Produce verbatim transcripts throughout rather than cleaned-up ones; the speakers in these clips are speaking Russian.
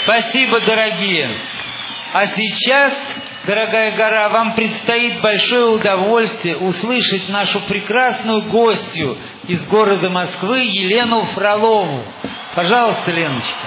Спасибо, дорогие. А сейчас, дорогая гора, вам предстоит большое удовольствие услышать нашу прекрасную гостью из города Москвы Елену Фролову. Пожалуйста, Леночка.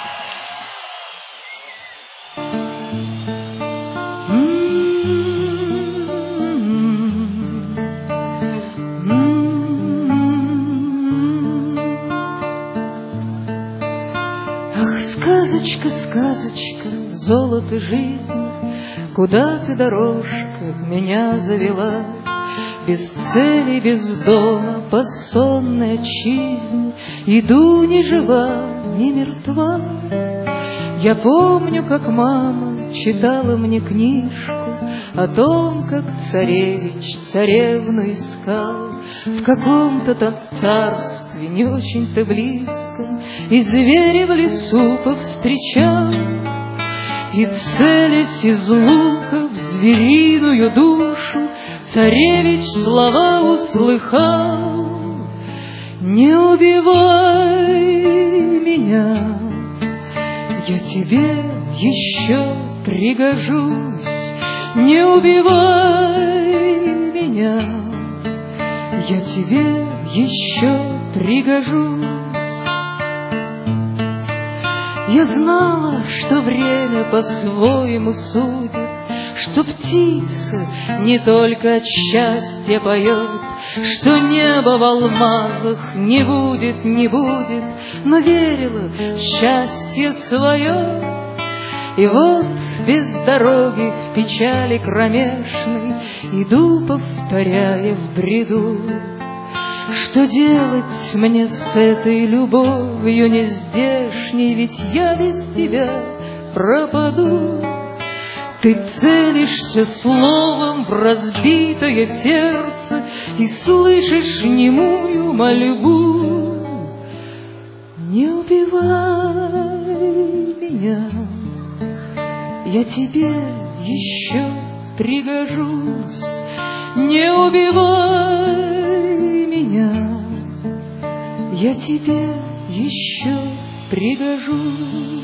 Сказочка, сказочка, золото жизни, куда ты, дорожка, меня завела? Без цели, без дома, по сонной отчизне иду ни жива, ни мертва. Я помню, как мама читала мне книжку о том, как царевич царевну искал в каком-то там царстве не очень-то близком, и зверя в лесу повстречал, и, целясь из лука в звериную душу, царевич слова услыхал: «Не убивай меня, я тебе еще пригожусь, не убивай меня, я тебе еще пригожусь». Я знала, что время по-своему судит, что птица не только от счастья поет, что небо в алмазах не будет, не будет, но верила в счастье свое. И вот без дороги в печали кромешной иду, повторяя в бреду: что делать мне с этой любовью нездешней, ведь я без тебя пропаду. Ты целишься словом в разбитое сердце и слышишь немую мольбу: не убивай меня, я тебе еще пригожусь, не убивай меня, я тебе еще пригожусь.